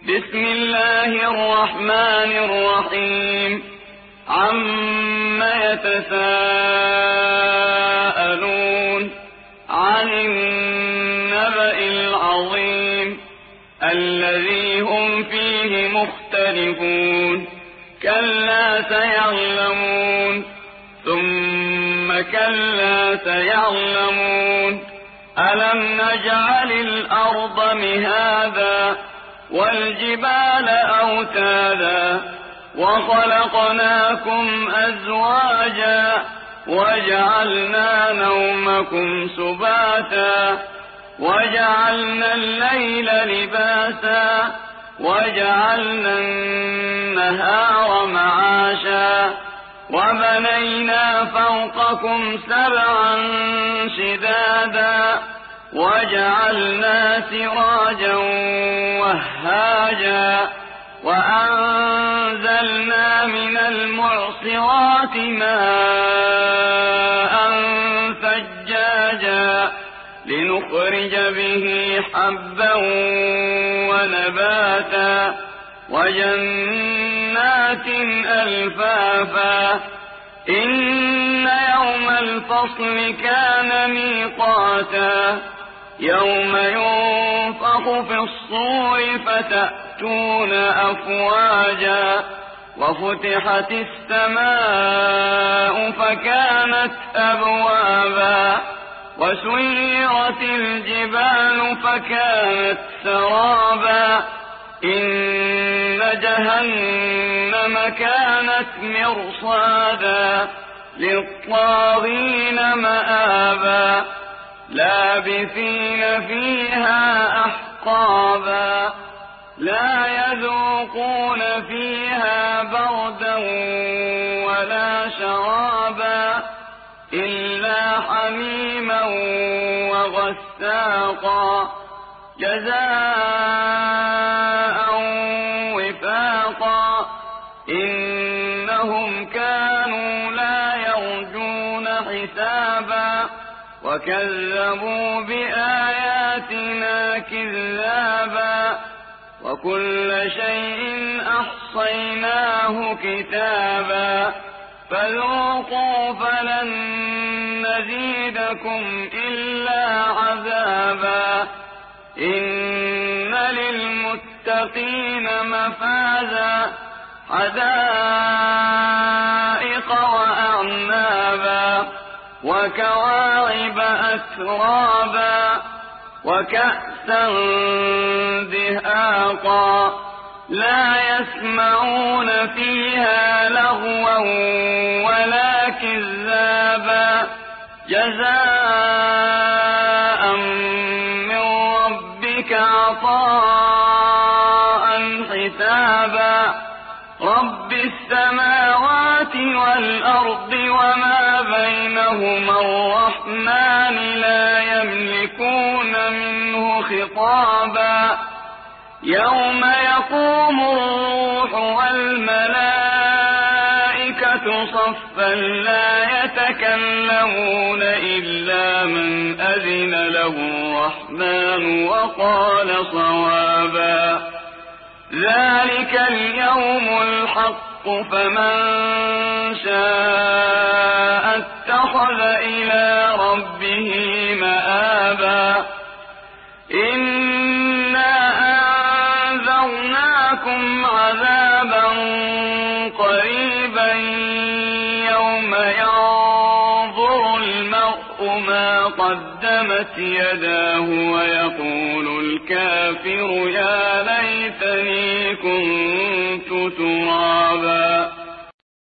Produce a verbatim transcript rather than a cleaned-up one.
بسم الله الرحمن الرحيم عم يتساءلون عن النبأ العظيم الذي هم فيه مختلفون كلا سيعلمون ثم كلا سيعلمون ألم نجعل الأرض مهادا والجبال أوتادا وخلقناكم أزواجا وجعلنا نومكم سباتا وجعلنا الليل لباسا وجعلنا النهار معاشا وبنينا فوقكم سبعا شدادا وجعلنا سراجا وهاجا وأنزلنا من المعصرات ماء ثجاجا لنخرج به حبا ونباتا وجنات ألفافا إن يوم الفصل كان ميقاتا يوم ينفخ في الصور فتأتون أفواجا وفتحت السماء فكانت أبوابا وسيرت الجبال فكانت سرابا إن جهنم كانت مرصادا للطاغين مآبا لابثين فيها أحقابا لا يذوقون فيها بردا ولا شرابا إلا حميما وغساقا جزاء وفاقا إنهم كانوا لا يرجون حسابا وكذبوا بآياتنا كذابا وكل شيء أحصيناه كتابا فذوقوا فلن نزيدكم إلا عذابا إن للمتقين مفازا حدائق وأعنابا وكواعب أترابا وكأسا دهاقا لا يسمعون فيها لغوا ولا كذابا جزاء من ربك عطاء حسابا رب السماوات والأرض وما بينهما الرحمن لا يملكون منه خطابا يوم يقوم الروح والملائكة صفا لا يتكلمون إلا من أذن له الرحمن وقال صوابا ذلك اليوم الحق فمن شاء اتخذ إلى ربه مآبا إنا أنذرناكم عذابا قريبا يوم ينظر المرء ما قدمت يداه ويقول الكافر يا ليتني كنت ترابا